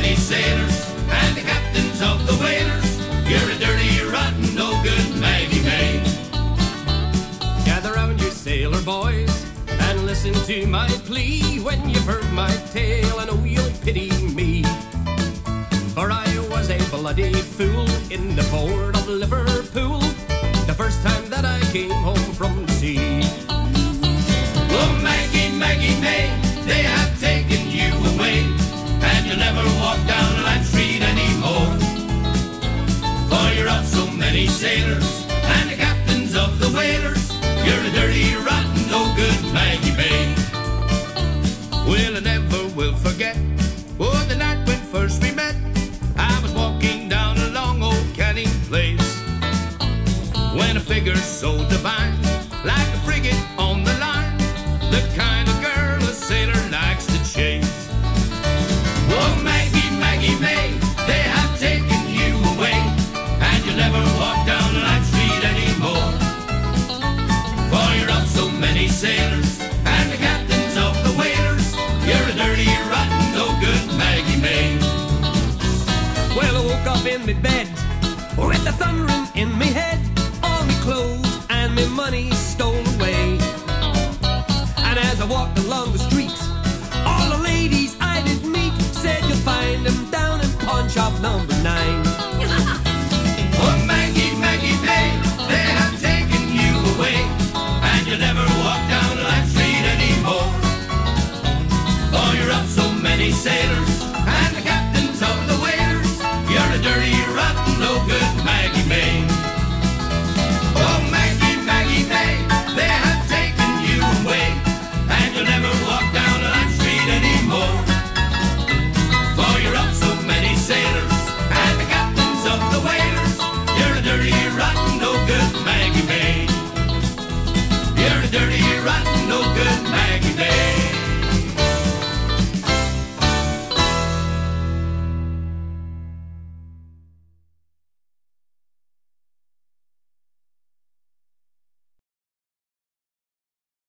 many sailors and the captains of the whalers. You're a dirty, rotten, no good Maggie May. Gather round, you sailor boys, and listen to my plea. When you've heard my tale, I know you'll pity me. For I was a bloody fool in the port of Liverpool the first time that I came home from sea. Oh, Maggie, Maggie May, they have taken you away, and you'll never walk down Lamb Street anymore. For you're of so many sailors and the captains of the whalers. You're a dirty, rotten, no good Maggie May. Well, I never will forget, oh, the night when first we met. I was walking down along old Canning Place, when a figure so divine, like a frigate on the line, the kind of girl a sailor likes to chase. Oh, Maggie, Maggie May, they have taken you away, and you'll never walk down Lamb Street anymore. For you're of so many sailors and the captains of the whalers. You're a dirty, rotten, no good Maggie May. Well, I woke up in my bed with the thundering